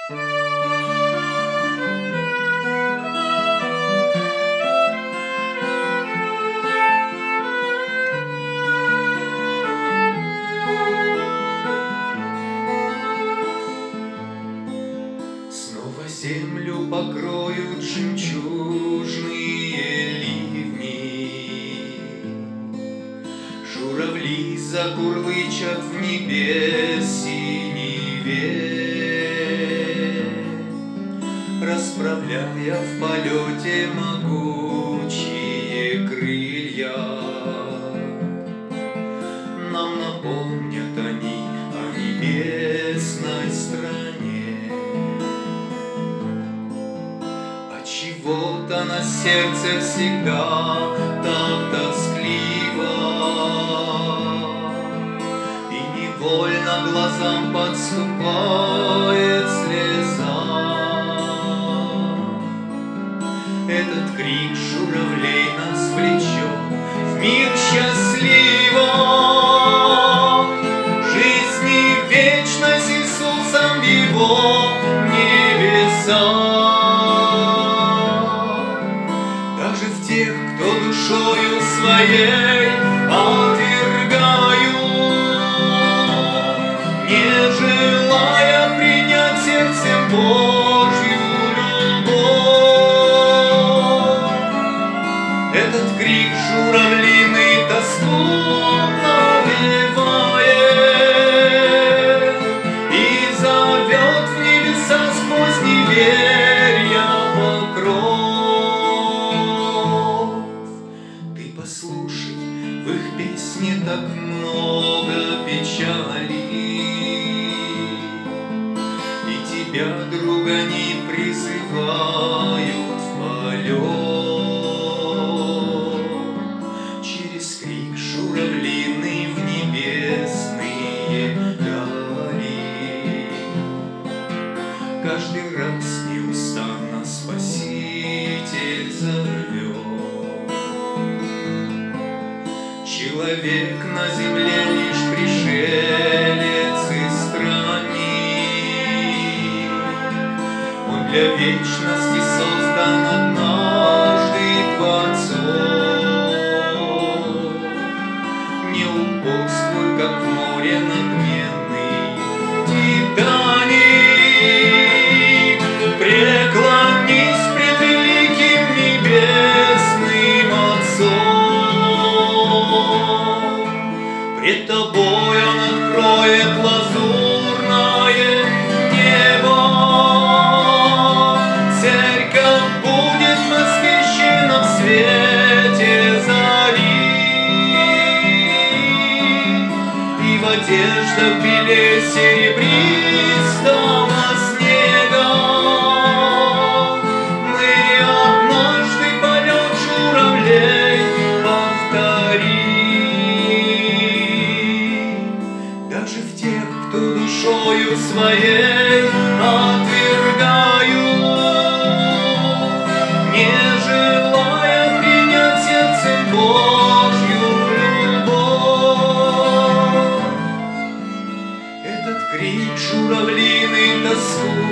Снова землю покроют жемчужные ливни, журавли закурлычат в небес синеве, расправляя в полете могучие крылья. Нам напомнят они о небесной стране. Отчего-то на сердце всегда так тоскливо, и невольно глазам подступает слеза. Этот крик журавлей нас влечет в мир счастливый, жизни вечной с Иисусом в Его небесах. Даже в тех, кто душою своей отвергают, не желая принять сердцем Божью любовь, этот крик журавлиный тоску навевает и зовет в небеса сквозь неверия покров. Ты послушай, в их песне так много печали, и тебя, друг, они призывают в полет. Через крик журавлиный в небесные дали каждый раз неустанно Спаситель зовет. Человек на земле лишь пришелец и странник, он для вечности создан однажды Творцом. Не упорствуй, как в море надменный Титаник, преклонись пред великим небесным Отцом. Пред тобой Он откроет лазурное небо, церковь будет восхищена в свете зари, и в одеждах белее серебристого снега мы однажды полет журавлей повторим. Даже в тех, кто душою своей отвергают, не желая принять сердцем Божью любовь, этот крик журавлиный тоску